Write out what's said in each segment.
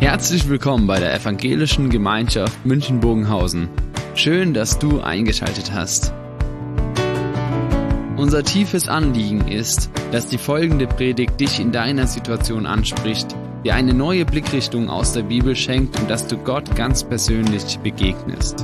Herzlich willkommen bei der Evangelischen Gemeinschaft München-Bogenhausen. Schön, dass du eingeschaltet hast. Unser tiefes Anliegen ist, dass die folgende Predigt dich in deiner Situation anspricht, dir eine neue Blickrichtung aus der Bibel schenkt und dass du Gott ganz persönlich begegnest.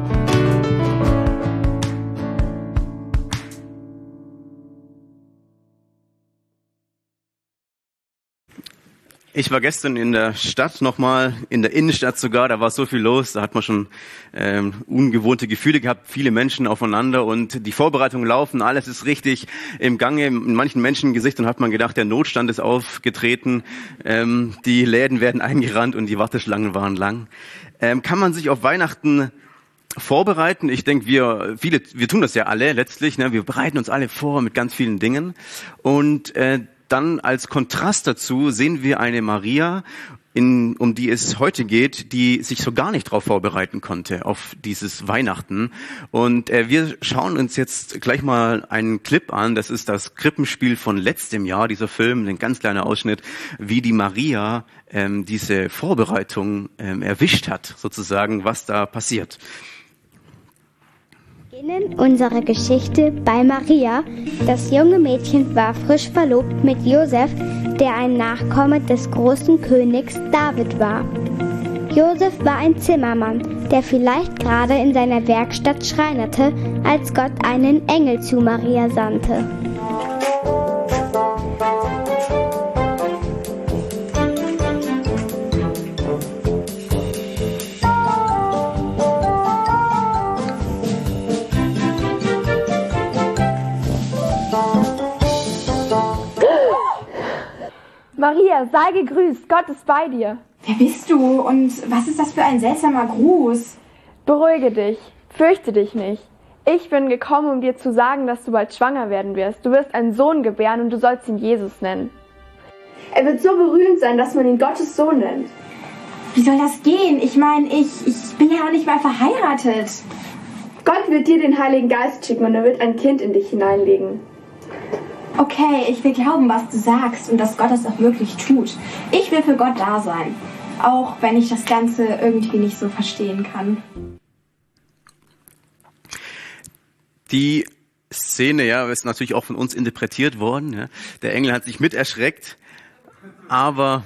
Ich war gestern in der Stadt nochmal, in der Innenstadt sogar, da war so viel los, da hat man schon ungewohnte Gefühle gehabt, viele Menschen aufeinander und die Vorbereitungen laufen, alles ist richtig im Gange. In manchen Menschengesichtern hat man gedacht, der Notstand ist aufgetreten, die Läden werden eingerannt und die Warteschlangen waren lang. Kann man sich auf Weihnachten vorbereiten? Ich denke, wir tun das ja alle letztlich, ne? Wir bereiten uns alle vor mit ganz vielen Dingen und dann als Kontrast dazu sehen wir eine Maria, um die es heute geht, die sich so gar nicht darauf vorbereiten konnte, auf dieses Weihnachten. Und wir schauen uns jetzt gleich mal einen Clip an. Das ist das Krippenspiel von letztem Jahr, dieser Film, ein ganz kleiner Ausschnitt, wie die Maria diese Vorbereitung erwischt hat, sozusagen, was da passiert. Wir beginnen unsere Geschichte bei Maria. Das junge Mädchen war frisch verlobt mit Josef, der ein Nachkomme des großen Königs David war. Josef war ein Zimmermann, der vielleicht gerade in seiner Werkstatt schreinerte, als Gott einen Engel zu Maria sandte. Maria, sei gegrüßt, Gott ist bei dir. Wer bist du und was ist das für ein seltsamer Gruß? Beruhige dich, fürchte dich nicht. Ich bin gekommen, um dir zu sagen, dass du bald schwanger werden wirst. Du wirst einen Sohn gebären und du sollst ihn Jesus nennen. Er wird so berühmt sein, dass man ihn Gottes Sohn nennt. Wie soll das gehen? Ich meine, ich bin ja noch nicht mal verheiratet. Gott wird dir den Heiligen Geist schicken und er wird ein Kind in dich hineinlegen. Okay, ich will glauben, was du sagst und dass Gott es auch wirklich tut. Ich will für Gott da sein, auch wenn ich das Ganze irgendwie nicht so verstehen kann. Die Szene, ja, ist natürlich auch von uns interpretiert worden. Ja. Der Engel hat sich mit erschreckt, aber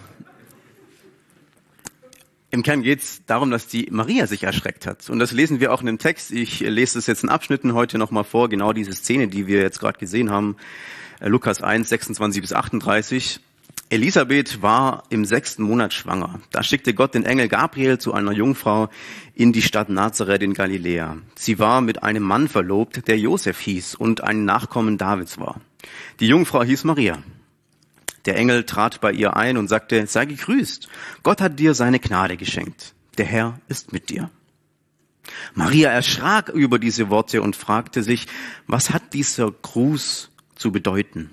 im Kern geht es darum, dass die Maria sich erschreckt hat. Und das lesen wir auch in dem Text. Ich lese das jetzt in Abschnitten heute nochmal vor, genau diese Szene, die wir jetzt gerade gesehen haben. Lukas 1, 26 bis 38. Elisabeth war im 6. Monat schwanger. Da schickte Gott den Engel Gabriel zu einer Jungfrau in die Stadt Nazareth in Galiläa. Sie war mit einem Mann verlobt, der Josef hieß und ein Nachkommen Davids war. Die Jungfrau hieß Maria. Der Engel trat bei ihr ein und sagte, sei gegrüßt. Gott hat dir seine Gnade geschenkt. Der Herr ist mit dir. Maria erschrak über diese Worte und fragte sich, was hat dieser Gruß zu bedeuten?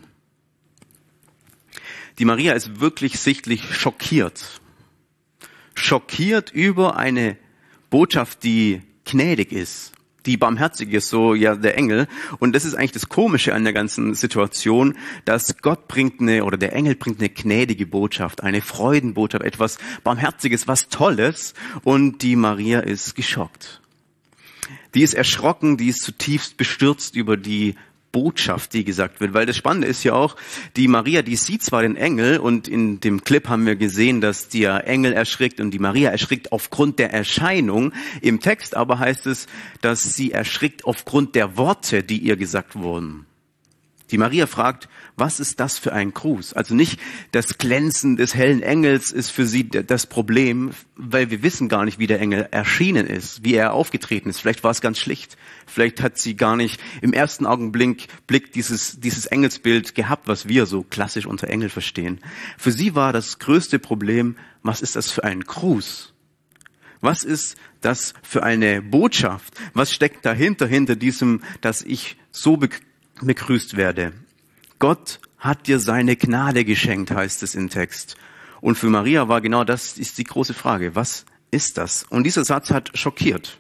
Die Maria ist wirklich sichtlich schockiert. Schockiert über eine Botschaft, die gnädig ist, die barmherzig ist, so ja der Engel. Und das ist eigentlich das Komische an der ganzen Situation, dass der Engel bringt eine gnädige Botschaft, eine Freudenbotschaft, etwas Barmherziges, was Tolles. Und die Maria ist geschockt. Die ist erschrocken, die ist zutiefst bestürzt über die Botschaft, die gesagt wird, weil das Spannende ist ja auch, die Maria, die sieht zwar den Engel und in dem Clip haben wir gesehen, dass der Engel erschrickt und die Maria erschrickt aufgrund der Erscheinung. Im Text aber heißt es, dass sie erschrickt aufgrund der Worte, die ihr gesagt wurden. Die Maria fragt, was ist das für ein Gruß? Also nicht das Glänzen des hellen Engels ist für sie das Problem, weil wir wissen gar nicht, wie der Engel erschienen ist, wie er aufgetreten ist. Vielleicht war es ganz schlicht. Vielleicht hat sie gar nicht im ersten Augenblick dieses Engelsbild gehabt, was wir so klassisch unter Engel verstehen. Für sie war das größte Problem, was ist das für ein Gruß? Was ist das für eine Botschaft? Was steckt dahinter, hinter diesem, dass ich so begrüßt werde? Gott hat dir seine Gnade geschenkt, heißt es im Text. Und für Maria war genau das ist die große Frage. Was ist das? Und dieser Satz hat schockiert.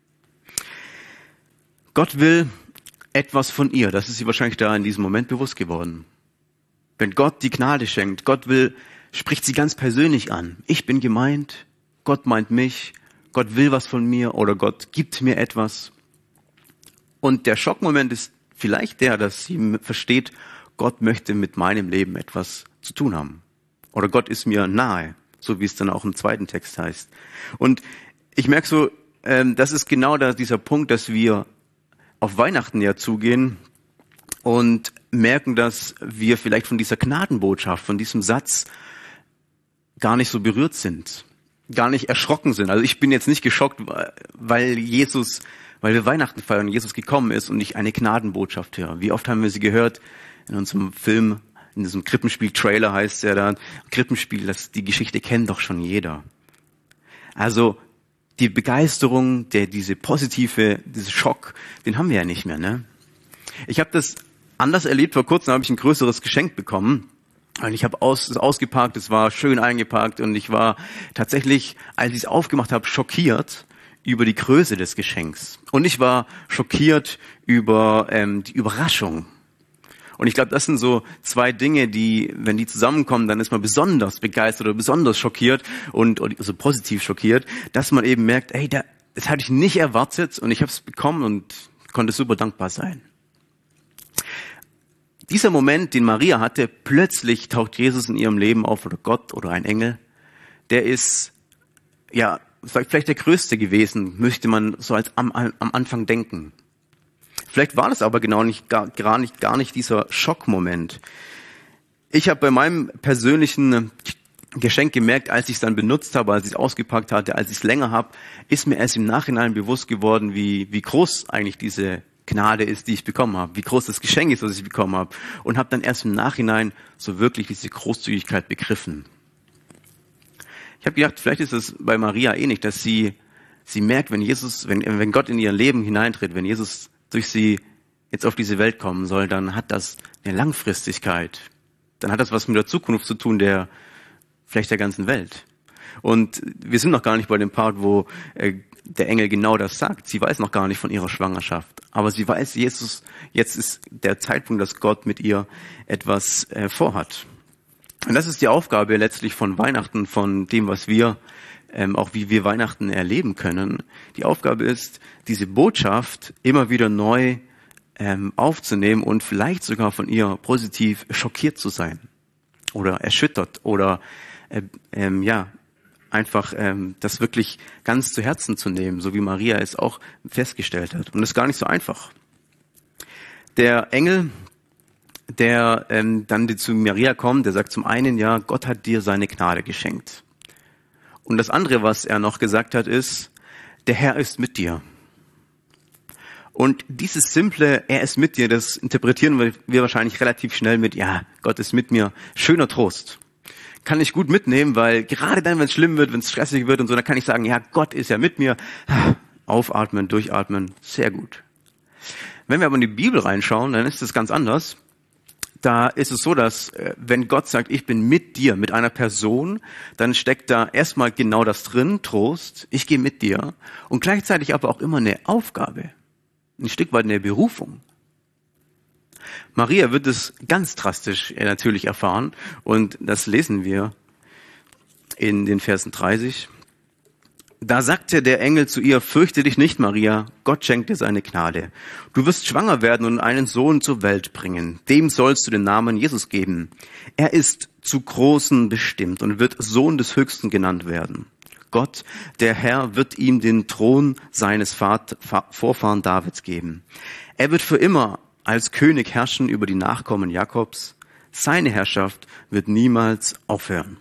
Gott will etwas von ihr. Das ist sie wahrscheinlich da in diesem Moment bewusst geworden. Wenn Gott die Gnade schenkt, spricht sie ganz persönlich an. Ich bin gemeint, Gott meint mich, Gott will was von mir oder Gott gibt mir etwas. Und der Schockmoment ist vielleicht der, dass sie versteht, Gott möchte mit meinem Leben etwas zu tun haben. Oder Gott ist mir nahe, so wie es dann auch im zweiten Text heißt. Und ich merke so, das ist genau dieser Punkt, dass wir auf Weihnachten ja zugehen und merken, dass wir vielleicht von dieser Gnadenbotschaft, von diesem Satz gar nicht so berührt sind, gar nicht erschrocken sind. Also ich bin jetzt nicht geschockt, weil wir Weihnachten feiern, Jesus gekommen ist und ich eine Gnadenbotschaft höre. Wie oft haben wir sie gehört in unserem Film, in diesem Krippenspiel-Trailer heißt es ja da, Krippenspiel, die Geschichte kennt doch schon jeder. Also die Begeisterung, dieser Schock, den haben wir ja nicht mehr, ne? Ich habe das anders erlebt. Vor kurzem habe ich ein größeres Geschenk bekommen. Und ich habe es ausgepackt, es war schön eingepackt und ich war tatsächlich, als ich es aufgemacht habe, schockiert über die Größe des Geschenks. Und ich war schockiert über die Überraschung. Und ich glaube, das sind so zwei Dinge, die, wenn die zusammenkommen, dann ist man besonders begeistert oder besonders schockiert und also positiv schockiert, dass man eben merkt, ey, das hatte ich nicht erwartet und ich habe es bekommen und konnte super dankbar sein. Dieser Moment, den Maria hatte, plötzlich taucht Jesus in ihrem Leben auf oder Gott oder ein Engel, der ist, ja, vielleicht der größte gewesen, möchte man so als am Anfang denken. Vielleicht war das aber gar nicht dieser Schockmoment. Ich habe bei meinem persönlichen Geschenk gemerkt, als ich es dann benutzt habe, als ich es ausgepackt hatte, als ich es länger habe, ist mir erst im Nachhinein bewusst geworden, wie groß eigentlich diese Gnade ist, die ich bekommen habe, wie groß das Geschenk ist, was ich bekommen habe, und habe dann erst im Nachhinein so wirklich diese Großzügigkeit begriffen. Ich habe gedacht, vielleicht ist es bei Maria ähnlich, dass sie merkt, wenn Gott in ihr Leben hineintritt, wenn Jesus durch sie jetzt auf diese Welt kommen soll, dann hat das eine Langfristigkeit. Dann hat das was mit der Zukunft zu tun, vielleicht der ganzen Welt. Und wir sind noch gar nicht bei dem Part, wo der Engel genau das sagt. Sie weiß noch gar nicht von ihrer Schwangerschaft. Aber sie weiß, jetzt ist der Zeitpunkt, dass Gott mit ihr etwas vorhat. Und das ist die Aufgabe letztlich von Weihnachten, von dem, was wir auch wie wir Weihnachten erleben können. Die Aufgabe ist, diese Botschaft immer wieder neu aufzunehmen und vielleicht sogar von ihr positiv schockiert zu sein oder erschüttert oder einfach das wirklich ganz zu Herzen zu nehmen, so wie Maria es auch festgestellt hat. Und das ist gar nicht so einfach. Der Engel, der dann zu Maria kommt, der sagt zum einen, ja, Gott hat dir seine Gnade geschenkt. Und das andere, was er noch gesagt hat, ist, der Herr ist mit dir. Und dieses simple, er ist mit dir, das interpretieren wir wahrscheinlich relativ schnell mit, ja, Gott ist mit mir, schöner Trost. Kann ich gut mitnehmen, weil gerade dann, wenn es schlimm wird, wenn es stressig wird und so, dann kann ich sagen, ja, Gott ist ja mit mir. Aufatmen, durchatmen, sehr gut. Wenn wir aber in die Bibel reinschauen, dann ist es ganz anders. Da ist es so, dass wenn Gott sagt, ich bin mit dir, mit einer Person, dann steckt da erstmal genau das drin, Trost, ich gehe mit dir, und gleichzeitig aber auch immer eine Aufgabe, ein Stück weit eine Berufung. Maria wird es ganz drastisch natürlich erfahren, und das lesen wir in den Versen 30. Da sagte der Engel zu ihr, fürchte dich nicht, Maria, Gott schenkt dir seine Gnade. Du wirst schwanger werden und einen Sohn zur Welt bringen. Dem sollst du den Namen Jesus geben. Er ist zu Großen bestimmt und wird Sohn des Höchsten genannt werden. Gott, der Herr, wird ihm den Thron seines Vorfahren Davids geben. Er wird für immer als König herrschen über die Nachkommen Jakobs. Seine Herrschaft wird niemals aufhören.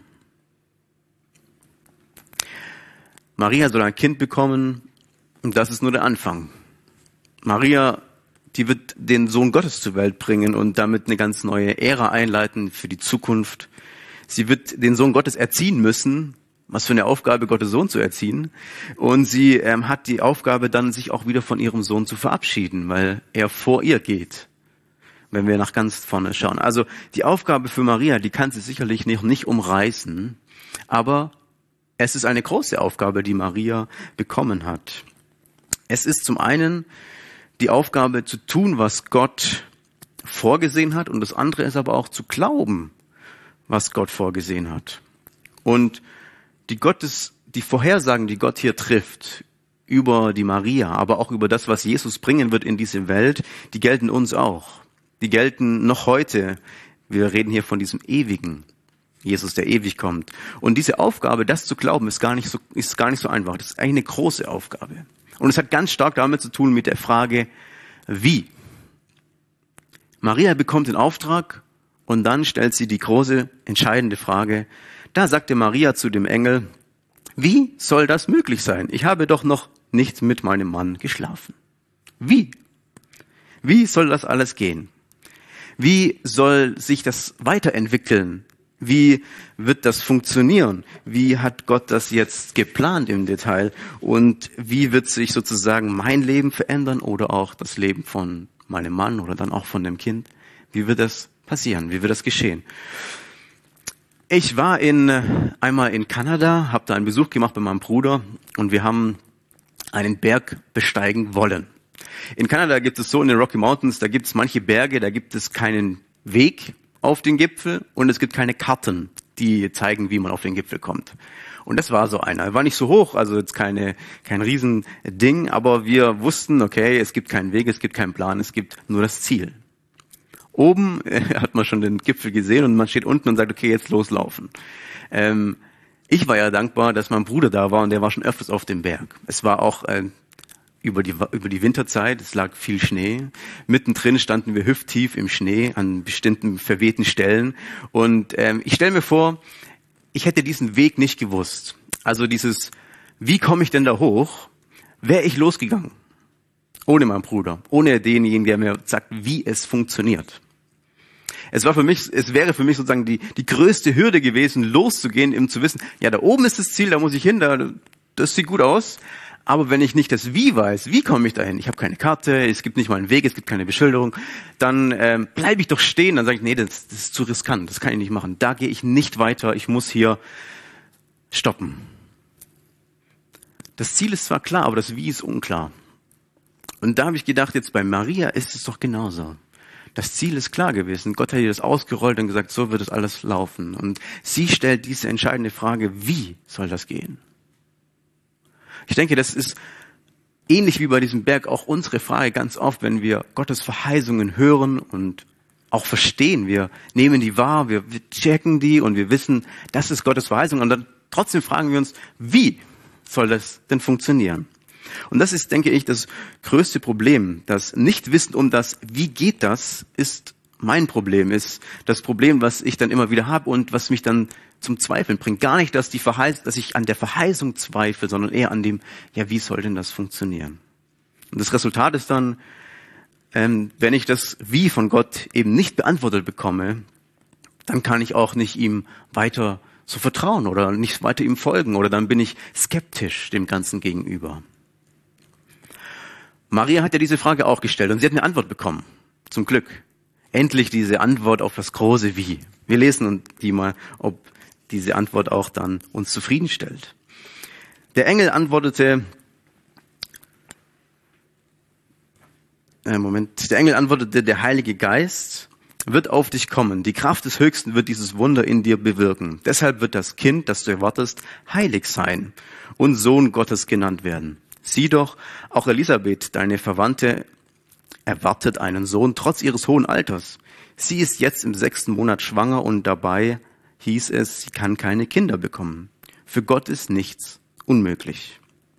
Maria soll ein Kind bekommen, und das ist nur der Anfang. Maria, die wird den Sohn Gottes zur Welt bringen und damit eine ganz neue Ära einleiten für die Zukunft. Sie wird den Sohn Gottes erziehen müssen. Was für eine Aufgabe, Gottes Sohn zu erziehen. Und sie hat die Aufgabe dann, sich auch wieder von ihrem Sohn zu verabschieden, weil er vor ihr geht, wenn wir nach ganz vorne schauen. Also die Aufgabe für Maria, die kann sie sicherlich nicht umreißen, aber es ist eine große Aufgabe, die Maria bekommen hat. Es ist zum einen die Aufgabe zu tun, was Gott vorgesehen hat, und das andere ist aber auch zu glauben, was Gott vorgesehen hat. Und die die Vorhersagen, die Gott hier trifft, über die Maria, aber auch über das, was Jesus bringen wird in diese Welt, die gelten uns auch. Die gelten noch heute. Wir reden hier von diesem ewigen Jesus, der ewig kommt. Und diese Aufgabe, das zu glauben, ist gar nicht so einfach. Das ist eigentlich eine große Aufgabe. Und es hat ganz stark damit zu tun mit der Frage, wie. Maria bekommt den Auftrag und dann stellt sie die große, entscheidende Frage. Da sagte Maria zu dem Engel, wie soll das möglich sein? Ich habe doch noch nicht mit meinem Mann geschlafen. Wie? Wie soll das alles gehen? Wie soll sich das weiterentwickeln? Wie wird das funktionieren? Wie hat Gott das jetzt geplant im Detail? Und wie wird sich sozusagen mein Leben verändern oder auch das Leben von meinem Mann oder dann auch von dem Kind? Wie wird das passieren? Wie wird das geschehen? Ich war einmal in Kanada, habe da einen Besuch gemacht bei meinem Bruder und wir haben einen Berg besteigen wollen. In Kanada gibt es so in den Rocky Mountains, da gibt es manche Berge, da gibt es keinen Weg auf den Gipfel und es gibt keine Karten, die zeigen, wie man auf den Gipfel kommt. Und das war so einer. Er war nicht so hoch, also jetzt kein Riesending, aber wir wussten, okay, es gibt keinen Weg, es gibt keinen Plan, es gibt nur das Ziel. Oben hat man schon den Gipfel gesehen und man steht unten und sagt, okay, jetzt loslaufen. Ich war ja dankbar, dass mein Bruder da war und der war schon öfters auf dem Berg. Es war auch über die Winterzeit, es lag viel Schnee. Mittendrin standen wir hüfttief im Schnee an bestimmten verwehten Stellen. Und ich stelle mir vor, ich hätte diesen Weg nicht gewusst. Also wie komme ich denn da hoch, wäre ich losgegangen. Ohne meinen Bruder, ohne denjenigen, der mir sagt, wie es funktioniert. Es wäre für mich sozusagen die größte Hürde gewesen, loszugehen, um zu wissen, ja, da oben ist das Ziel, da muss ich hin, das sieht gut aus. Aber wenn ich nicht das Wie weiß, wie komme ich dahin? Ich habe keine Karte, es gibt nicht mal einen Weg, es gibt keine Beschilderung. Dann bleibe ich doch stehen, dann sage ich, nee, das ist zu riskant, das kann ich nicht machen. Da gehe ich nicht weiter, ich muss hier stoppen. Das Ziel ist zwar klar, aber das Wie ist unklar. Und da habe ich gedacht, jetzt bei Maria ist es doch genauso. Das Ziel ist klar gewesen. Gott hat ihr das ausgerollt und gesagt, so wird es alles laufen. Und sie stellt diese entscheidende Frage, wie soll das gehen? Ich denke, das ist ähnlich wie bei diesem Berg auch unsere Frage ganz oft, wenn wir Gottes Verheißungen hören und auch verstehen. Wir nehmen die wahr, wir checken die und wir wissen, das ist Gottes Verheißung. Und dann trotzdem fragen wir uns, wie soll das denn funktionieren? Und das ist, denke ich, das größte Problem. Das Nichtwissen um das, wie geht das, ist mein Problem, ist das Problem, was ich dann immer wieder habe und was mich dann zum Zweifeln bringt. Gar nicht, dass ich an der Verheißung zweifle, sondern eher an dem, ja, wie soll denn das funktionieren? Und das Resultat ist dann, wenn ich das Wie von Gott eben nicht beantwortet bekomme, dann kann ich auch nicht ihm weiter so vertrauen oder nicht weiter ihm folgen oder dann bin ich skeptisch dem Ganzen gegenüber. Maria hat ja diese Frage auch gestellt und sie hat eine Antwort bekommen. Zum Glück. Endlich diese Antwort auf das große Wie. Wir lesen die mal, ob diese Antwort auch dann uns zufriedenstellt. Der Engel antwortete, der Heilige Geist wird auf dich kommen. Die Kraft des Höchsten wird dieses Wunder in dir bewirken. Deshalb wird das Kind, das du erwartest, heilig sein und Sohn Gottes genannt werden. Sieh doch, auch Elisabeth, deine Verwandte, erwartet einen Sohn trotz ihres hohen Alters. Sie ist jetzt im 6. Monat schwanger und dabei hieß es, sie kann keine Kinder bekommen. Für Gott ist nichts unmöglich.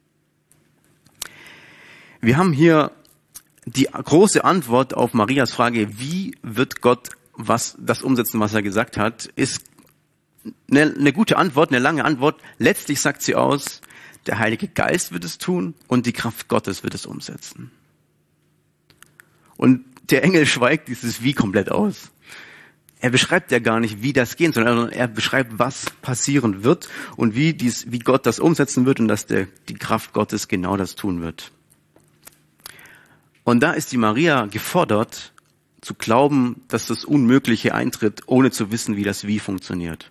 Wir haben hier die große Antwort auf Marias Frage, wie wird Gott das umsetzen, was er gesagt hat, ist eine gute Antwort, eine lange Antwort. Letztlich sagt sie aus, der Heilige Geist wird es tun und die Kraft Gottes wird es umsetzen. Und der Engel schweigt dieses Wie komplett aus. Er beschreibt ja gar nicht, wie das gehen soll, sondern er beschreibt, was passieren wird und wie Gott das umsetzen wird und dass die Kraft Gottes genau das tun wird. Und da ist die Maria gefordert, zu glauben, dass das Unmögliche eintritt, ohne zu wissen, wie das Wie funktioniert.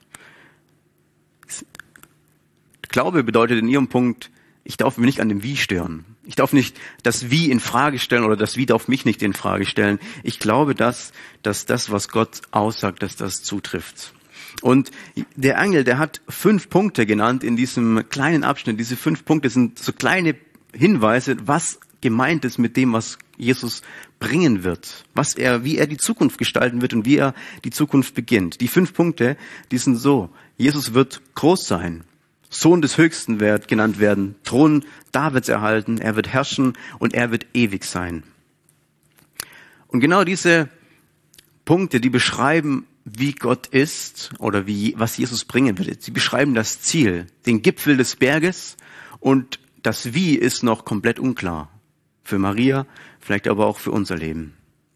Glaube bedeutet in ihrem Punkt, ich darf mich nicht an dem Wie stören. Ich darf nicht das Wie in Frage stellen oder das Wie darf mich nicht in Frage stellen. Ich glaube, dass das, was Gott aussagt, dass das zutrifft. Und der Engel, der hat 5 Punkte genannt in diesem kleinen Abschnitt. Diese 5 Punkte sind so kleine Hinweise, was gemeint ist mit dem, was Jesus bringen wird, wie er die Zukunft gestalten wird und wie er die Zukunft beginnt. Die 5 Punkte, die sind so: Jesus wird groß sein, Sohn des Höchsten wird genannt werden, Thron Davids erhalten, er wird herrschen und er wird ewig sein. Und genau diese Punkte, die beschreiben, wie Gott ist oder was Jesus bringen wird. Sie beschreiben das Ziel, den Gipfel des Berges, und das Wie ist noch komplett unklar. Für Maria, vielleicht aber auch für unser Leben.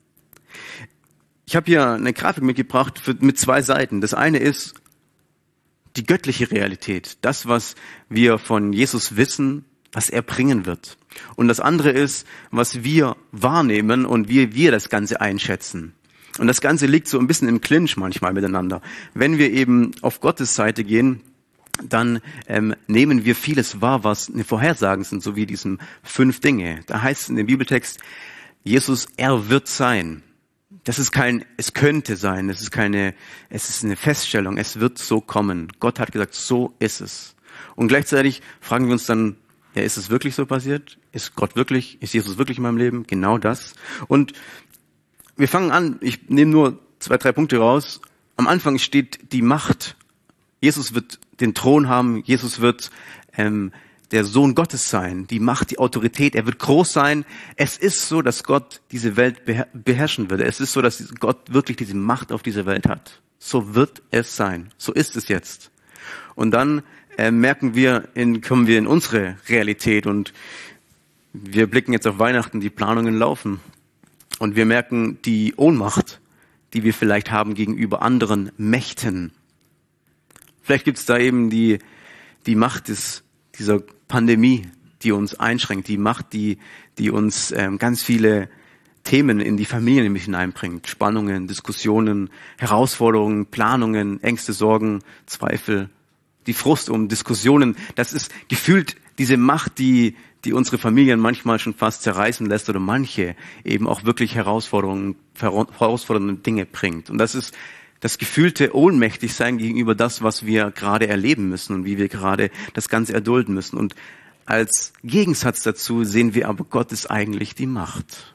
Ich habe hier eine Grafik mitgebracht mit 2 Seiten. Das eine ist die göttliche Realität, das, was wir von Jesus wissen, was er bringen wird. Und das andere ist, was wir wahrnehmen und wie wir das Ganze einschätzen. Und das Ganze liegt so ein bisschen im Clinch manchmal miteinander. Wenn wir eben auf Gottes Seite gehen, dann nehmen wir vieles wahr, was eine Vorhersagen sind, so wie diesen 5 Dinge. Da heißt es in dem Bibeltext, Jesus, er wird sein. Das ist es könnte sein, es ist eine Feststellung, es wird so kommen. Gott hat gesagt, so ist es. Und gleichzeitig fragen wir uns dann, ja, ist es wirklich so passiert? Ist Jesus wirklich in meinem Leben? Genau das. Und wir fangen an, ich nehme nur 2, 3 Punkte raus. Am Anfang steht die Macht. Jesus wird den Thron haben, Jesus wird der Sohn Gottes sein, die Macht, die Autorität, er wird groß sein. Es ist so, dass Gott diese Welt beherrschen wird. Es ist so, dass Gott wirklich diese Macht auf dieser Welt hat. So wird es sein. So ist es jetzt. Und dann kommen wir in unsere Realität und wir blicken jetzt auf Weihnachten, die Planungen laufen. Und wir merken die Ohnmacht, die wir vielleicht haben gegenüber anderen Mächten. Vielleicht gibt es da eben die Macht dieser Pandemie, die uns einschränkt, die Macht, die uns ganz viele Themen in die Familie nämlich hineinbringt. Spannungen, Diskussionen, Herausforderungen, Planungen, Ängste, Sorgen, Zweifel, die Frust um Diskussionen. Das ist gefühlt diese Macht, die unsere Familien manchmal schon fast zerreißen lässt oder manche eben auch wirklich herausfordernde Dinge bringt. Und das ist das gefühlte Ohnmächtigsein gegenüber das, was wir gerade erleben müssen und wie wir gerade das Ganze erdulden müssen. Und als Gegensatz dazu sehen wir aber, Gott ist eigentlich die Macht.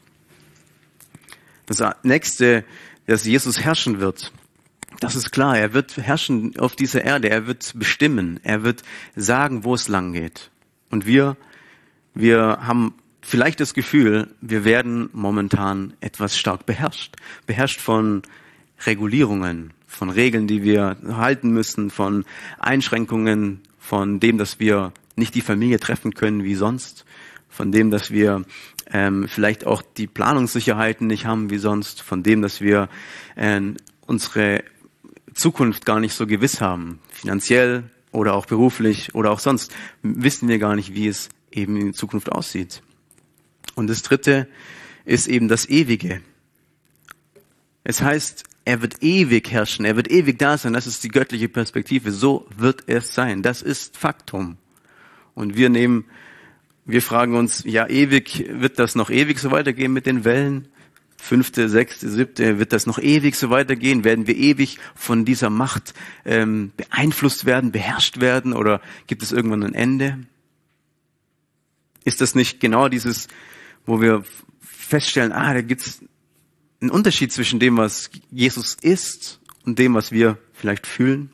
Das Nächste, dass Jesus herrschen wird, das ist klar. Er wird herrschen auf dieser Erde. Er wird bestimmen. Er wird sagen, wo es lang geht. Und wir haben vielleicht das Gefühl, wir werden momentan etwas stark beherrscht. Beherrscht von Regulierungen, von Regeln, die wir halten müssen, von Einschränkungen, von dem, dass wir nicht die Familie treffen können wie sonst, von dem, dass wir vielleicht auch die Planungssicherheiten nicht haben wie sonst, von dem, dass wir unsere Zukunft gar nicht so gewiss haben, finanziell oder auch beruflich oder auch sonst, wissen wir gar nicht, wie es eben in Zukunft aussieht. Und das Dritte ist eben das Ewige. Es heißt, er wird ewig herrschen, er wird ewig da sein, das ist die göttliche Perspektive, so wird es sein, das ist Faktum. Und wir fragen uns, ja, wird das noch ewig so weitergehen mit den Wellen? 5., 6., 7., wird das noch ewig so weitergehen? Werden wir ewig von dieser Macht beeinflusst werden, beherrscht werden, oder gibt es irgendwann ein Ende? Ist das nicht genau dieses, wo wir feststellen, da gibt's einen Unterschied zwischen dem, was Jesus ist und dem, was wir vielleicht fühlen?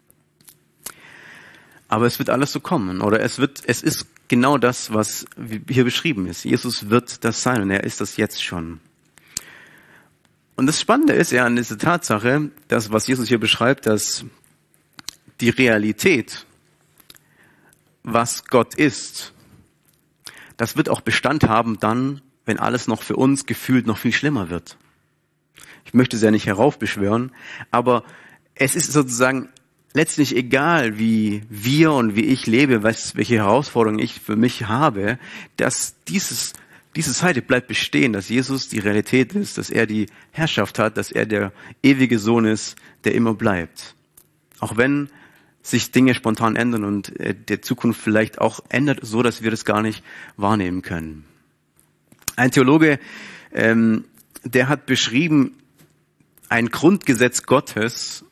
Aber es wird alles so kommen, oder es ist genau das, was hier beschrieben ist. Jesus wird das sein und er ist das jetzt schon. Und das Spannende ist ja an dieser Tatsache, dass, was Jesus hier beschreibt, dass die Realität, was Gott ist, das wird auch Bestand haben dann, wenn alles noch für uns gefühlt noch viel schlimmer wird. Ich möchte es ja nicht heraufbeschwören, aber es ist sozusagen letztlich egal, wie wir und wie ich lebe, welche Herausforderungen ich für mich habe, dass diese Seite bleibt bestehen, dass Jesus die Realität ist, dass er die Herrschaft hat, dass er der ewige Sohn ist, der immer bleibt. Auch wenn sich Dinge spontan ändern und der Zukunft vielleicht auch ändert, so dass wir das gar nicht wahrnehmen können. Ein Theologe, der hat beschrieben, ein Grundgesetz Gottes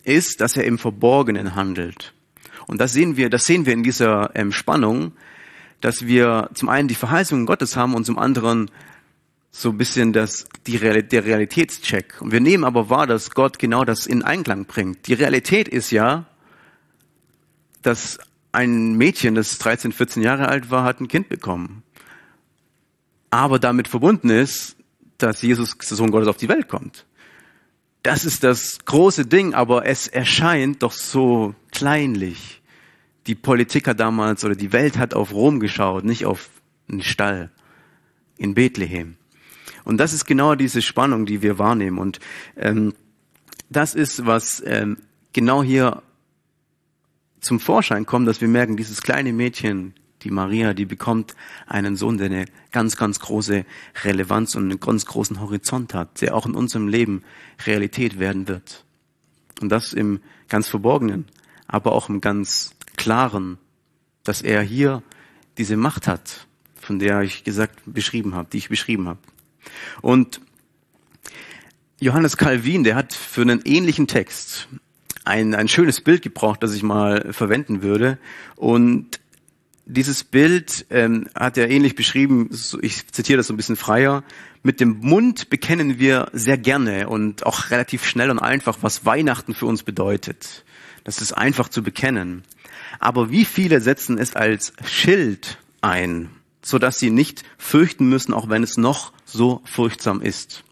ist, dass er im Verborgenen handelt. Und das sehen wir in dieser Spannung, dass wir zum einen die Verheißungen Gottes haben und zum anderen so ein bisschen der Realitätscheck. Und wir nehmen aber wahr, dass Gott genau das in Einklang bringt. Die Realität ist ja, dass ein Mädchen, das 13, 14 Jahre alt war, hat ein Kind bekommen. Aber damit verbunden ist, dass Jesus, der Sohn Gottes, auf die Welt kommt. Das ist das große Ding, aber es erscheint doch so kleinlich. Die Politiker damals oder die Welt hat auf Rom geschaut, nicht auf einen Stall in Bethlehem. Und das ist genau diese Spannung, die wir wahrnehmen. Und das ist, was genau hier zum Vorschein kommt, dass wir merken, dieses kleine Mädchen, die Maria, die bekommt einen Sohn, der eine ganz, ganz große Relevanz und einen ganz großen Horizont hat, der auch in unserem Leben Realität werden wird. Und das im ganz Verborgenen, aber auch im ganz Klaren, dass er hier diese Macht hat, von der die ich beschrieben habe. Und Johannes Calvin, der hat für einen ähnlichen Text ein schönes Bild gebraucht, das ich mal verwenden würde. Und dieses Bild hat er ähnlich beschrieben, ich zitiere das so ein bisschen freier: Mit dem Mund bekennen wir sehr gerne und auch relativ schnell und einfach, was Weihnachten für uns bedeutet. Das ist einfach zu bekennen. Aber wie viele setzen es als Schild ein, sodass sie nicht fürchten müssen, auch wenn es noch so furchtsam ist?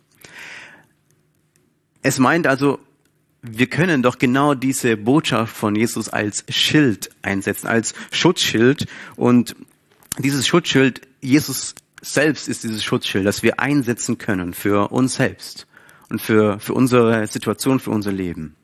Es meint also, wir können doch genau diese Botschaft von Jesus als Schild einsetzen, als Schutzschild. Und dieses Schutzschild, Jesus selbst ist dieses Schutzschild, das wir einsetzen können für uns selbst und für unsere Situation, für unser Leben.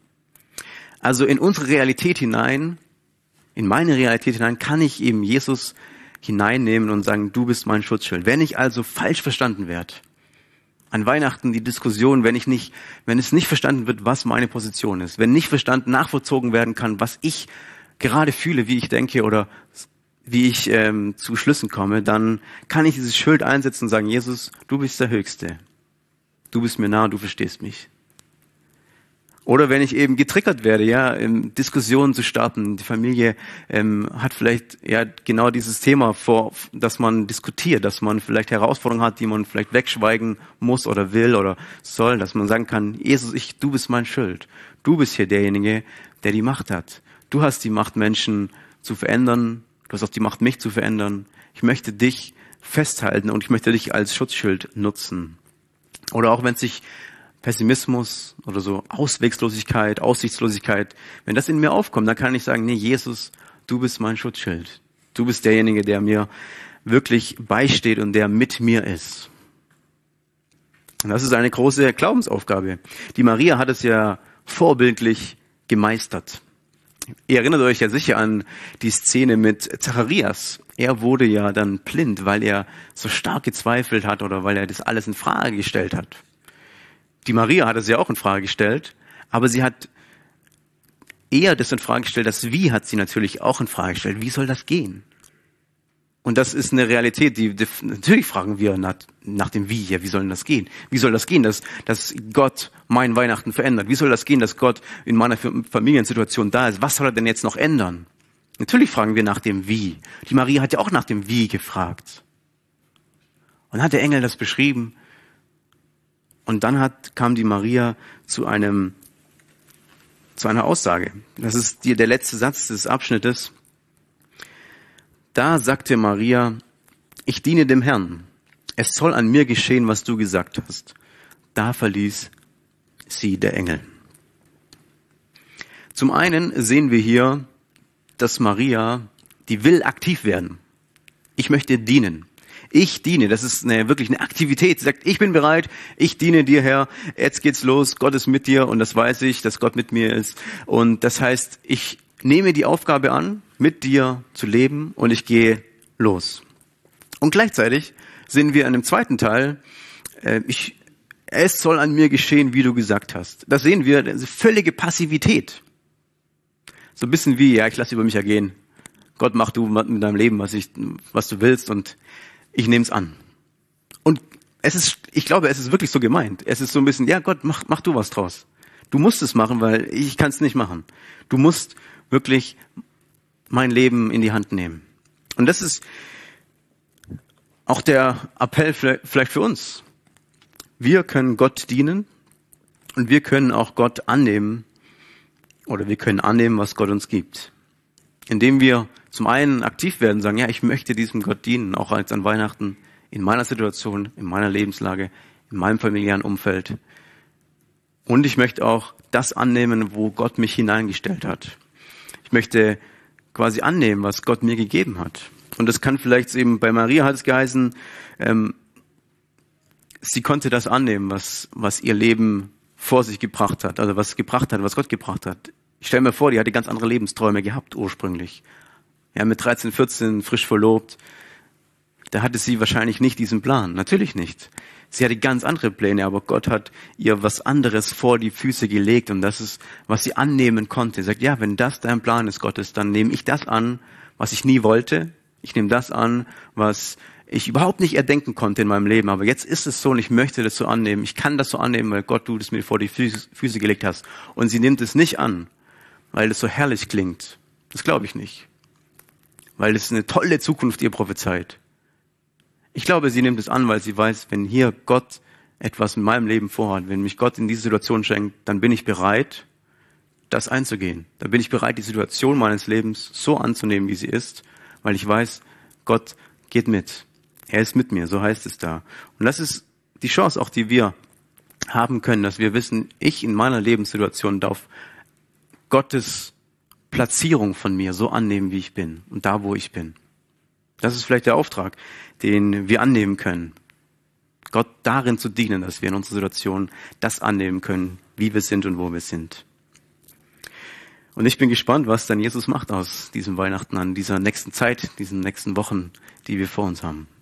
Also in unsere Realität hinein, in meine Realität hinein, kann ich eben Jesus hineinnehmen und sagen, du bist mein Schutzschild. Wenn ich also falsch verstanden werde, an Weihnachten die Diskussion, wenn es nicht verstanden wird, was meine Position ist, wenn nicht nachvollzogen werden kann, was ich gerade fühle, wie ich denke oder wie ich zu Schlüssen komme, dann kann ich dieses Schild einsetzen und sagen, Jesus, du bist der Höchste. Du bist mir nah, du verstehst mich. Oder wenn ich eben getriggert werde, Diskussionen zu starten. Die Familie hat vielleicht genau dieses Thema dass man diskutiert, dass man vielleicht Herausforderungen hat, die man vielleicht wegschweigen muss oder will oder soll, dass man sagen kann, Jesus, du bist mein Schild. Du bist hier derjenige, der die Macht hat. Du hast die Macht, Menschen zu verändern. Du hast auch die Macht, mich zu verändern. Ich möchte dich festhalten und ich möchte dich als Schutzschild nutzen. Oder auch wenn sich Pessimismus oder so Auswegslosigkeit, Aussichtslosigkeit, wenn das in mir aufkommt, dann kann ich sagen, nee, Jesus, du bist mein Schutzschild. Du bist derjenige, der mir wirklich beisteht und der mit mir ist. Und das ist eine große Glaubensaufgabe. Die Maria hat es ja vorbildlich gemeistert. Ihr erinnert euch ja sicher an die Szene mit Zacharias. Er wurde ja dann blind, weil er so stark gezweifelt hat oder weil er das alles in Frage gestellt hat. Die Maria hat es ja auch in Frage gestellt, aber sie hat eher das in Frage gestellt, das Wie hat sie natürlich auch in Frage gestellt. Wie soll das gehen? Und das ist eine Realität, natürlich fragen wir nach dem Wie. Ja, wie soll denn das gehen? Wie soll das gehen, dass Gott mein Weihnachten verändert? Wie soll das gehen, dass Gott in meiner Familiensituation da ist? Was soll er denn jetzt noch ändern? Natürlich fragen wir nach dem Wie. Die Maria hat ja auch nach dem Wie gefragt. Und hat der Engel das beschrieben? Und dann kam die Maria zu einer Aussage. Das ist der letzte Satz des Abschnittes. Da sagte Maria, ich diene dem Herrn. Es soll an mir geschehen, was du gesagt hast. Da verließ sie der Engel. Zum einen sehen wir hier, dass Maria, die will aktiv werden. Ich möchte dienen. Ich diene, das ist wirklich eine Aktivität. Sie sagt, ich bin bereit, ich diene dir, Herr, jetzt geht's los, Gott ist mit dir und das weiß ich, dass Gott mit mir ist. Und das heißt, ich nehme die Aufgabe an, mit dir zu leben und ich gehe los. Und gleichzeitig sehen wir in dem zweiten Teil, es soll an mir geschehen, wie du gesagt hast. Da sehen wir eine völlige Passivität. So ein bisschen wie, ich lasse über mich ergehen. Gott, mach du mit deinem Leben, was du willst und ich nehme es an. Und ich glaube, es ist wirklich so gemeint. Es ist so ein bisschen, Gott, mach du was draus. Du musst es machen, weil ich kann es nicht machen. Du musst wirklich mein Leben in die Hand nehmen. Und das ist auch der Appell vielleicht für uns. Wir können Gott dienen und wir können auch Gott annehmen oder wir können annehmen, was Gott uns gibt. Indem wir zum einen aktiv werden, sagen, ja, ich möchte diesem Gott dienen, auch als an Weihnachten, in meiner Situation, in meiner Lebenslage, in meinem familiären Umfeld. Und ich möchte auch das annehmen, wo Gott mich hineingestellt hat. Ich möchte quasi annehmen, was Gott mir gegeben hat. Und das kann vielleicht eben, bei Maria hat es geheißen, sie konnte das annehmen, was ihr Leben vor sich gebracht hat, also was gebracht hat, was Gott gebracht hat. Ich stelle mir vor, die hatte ganz andere Lebensträume gehabt ursprünglich. Ja, mit 13, 14, frisch verlobt, da hatte sie wahrscheinlich nicht diesen Plan. Natürlich nicht. Sie hatte ganz andere Pläne, aber Gott hat ihr was anderes vor die Füße gelegt und das ist, was sie annehmen konnte. Sie sagt, ja, wenn das dein Plan ist, Gottes, dann nehme ich das an, was ich nie wollte. Ich nehme das an, was ich überhaupt nicht erdenken konnte in meinem Leben. Aber jetzt ist es so und ich möchte das so annehmen. Ich kann das so annehmen, weil Gott, du das mir vor die Füße gelegt hast. Und sie nimmt es nicht an, weil es so herrlich klingt. Das glaube ich nicht. Weil es eine tolle Zukunft ihr prophezeit. Ich glaube, sie nimmt es an, weil sie weiß, wenn hier Gott etwas in meinem Leben vorhat, wenn mich Gott in diese Situation schenkt, dann bin ich bereit, das einzugehen. Dann bin ich bereit, die Situation meines Lebens so anzunehmen, wie sie ist, weil ich weiß, Gott geht mit. Er ist mit mir, so heißt es da. Und das ist die Chance auch, die wir haben können, dass wir wissen, ich in meiner Lebenssituation darf Gottes Platzierung von mir so annehmen, wie ich bin und da, wo ich bin. Das ist vielleicht der Auftrag, den wir annehmen können. Gott darin zu dienen, dass wir in unserer Situation das annehmen können, wie wir sind und wo wir sind. Und ich bin gespannt, was dann Jesus macht aus diesem Weihnachten, an dieser nächsten Zeit, diesen nächsten Wochen, die wir vor uns haben.